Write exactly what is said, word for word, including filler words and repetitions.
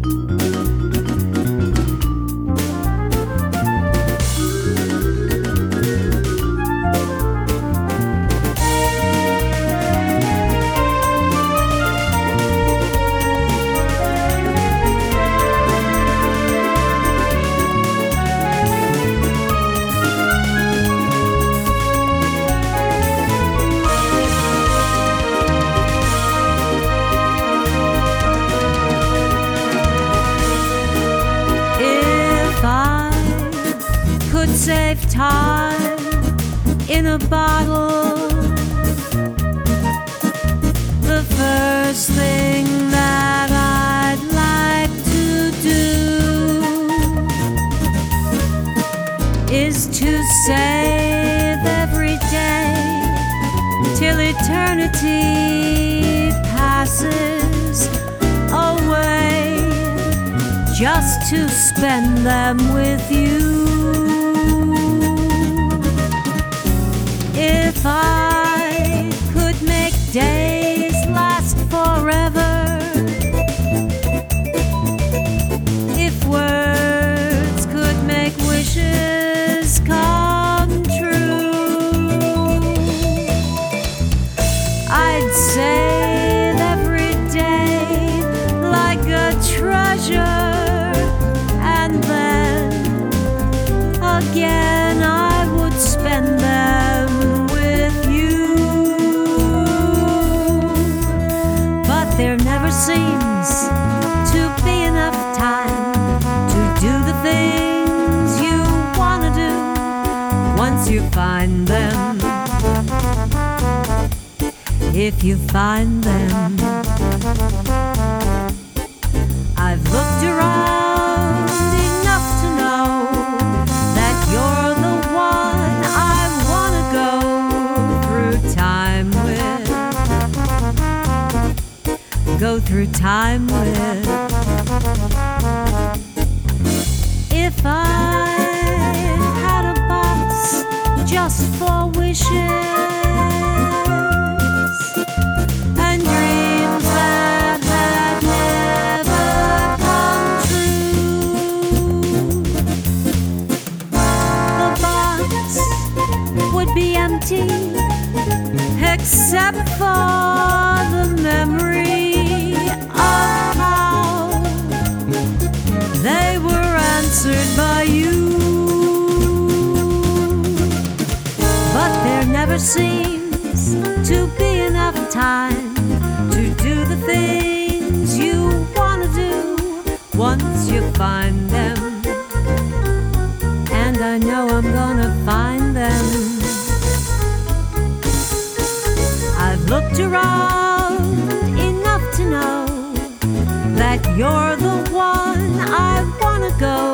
Save time in a bottle. The first thing that I'd like to do is to save every day till eternity passes away, just to spend them with you. If I could make days last forever, if words could make wishes come true, I'd save every day like a treasure, and then again I would spend them. There never seems to be enough time to do the things you want to do once you find them. If you find them, I've looked around enough to know that you're the one I want to go through time with. Go through time with. If I had a box just for wishes and dreams that had never come true, the box would be empty except for the memory they were answered by you. But there never seems to be enough time to do the things you want to do once you find them. And I know I'm gonna find them. I've looked around enough to know that you're the one I wanna go